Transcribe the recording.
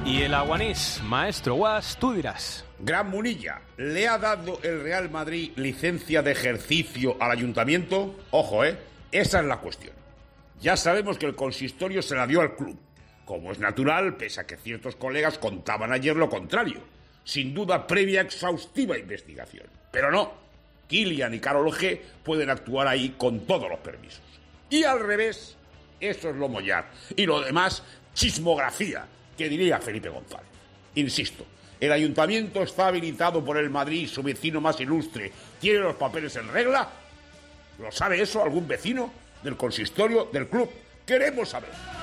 Y el Aguanís, maestro Guas, tú dirás. Gran Munilla, ¿le ha dado el Real Madrid licencia de ejercicio al ayuntamiento? Ojo, esa es la cuestión. Ya sabemos que el consistorio se la dio al club, como es natural, pese a que ciertos colegas contaban ayer lo contrario. Sin duda, previa exhaustiva investigación. Pero no, Kylian y Karol G pueden actuar ahí con todos los permisos. Y al revés, eso es lo mollar. Y lo demás, chismografía, que diría Felipe González. Insisto, el ayuntamiento está habilitado por el Madrid, su vecino más ilustre. ¿Tiene los papeles en regla? ¿Lo sabe eso algún vecino del consistorio del club? Queremos saber.